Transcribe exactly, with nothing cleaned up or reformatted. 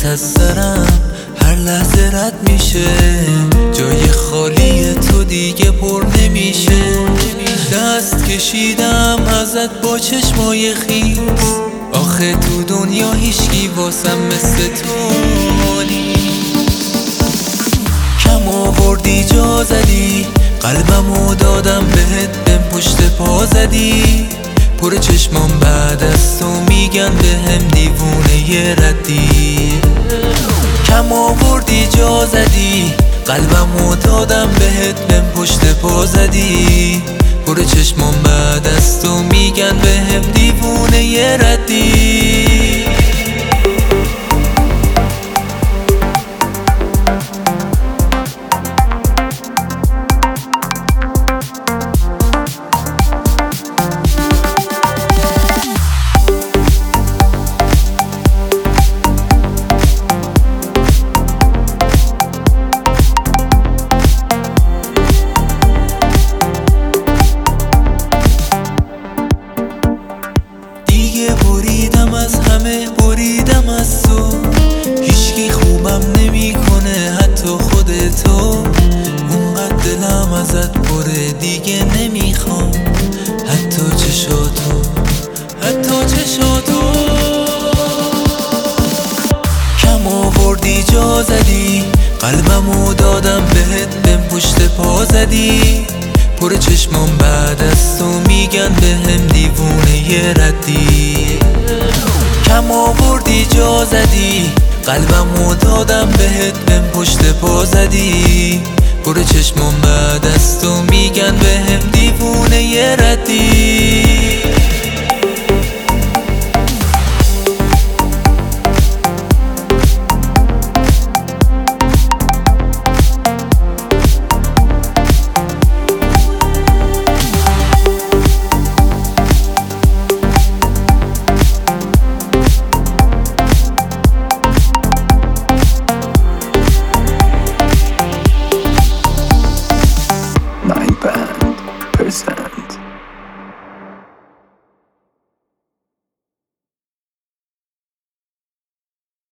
از سرم هر لحظه رد میشه، جای خالی تو دیگه پر نمیشه. دست کشیدم ازت با چشمای خیس، آخه تو دنیا هیچکی واسم مثل تو نیست. کم آوردی جا زدی، قلبمو دادم بهت، بهم پشت پا زدی. پر چشمام بعد از تو میگن بهم دیوونه ی ردی. کم آوردی جا زدی، قلبمو دادم بهت، بهم پشت پا زدی. پر چشمام بعد از تو میگن بهم دیوونه ی ردی. بریدم از همه، بریدم از تو، هیچکی خوبم نمیکنه حتی خودتو. اونقدر دلم ازت پره دیگه نمیخوام حتی چشاتو، حتی چشاتو. کم آوردی جا زدی، قلبمو دادم بهت، بهم پشت پا زدی. پر چشمام بعد از تو میگن بهم دیوونه ی ردی. کم آوردی جا زدی، قلبمو دادم بهت، بهم پشت پا زدی. پر چشمام بعد از تو میگن بهم دیوونه ی ردی.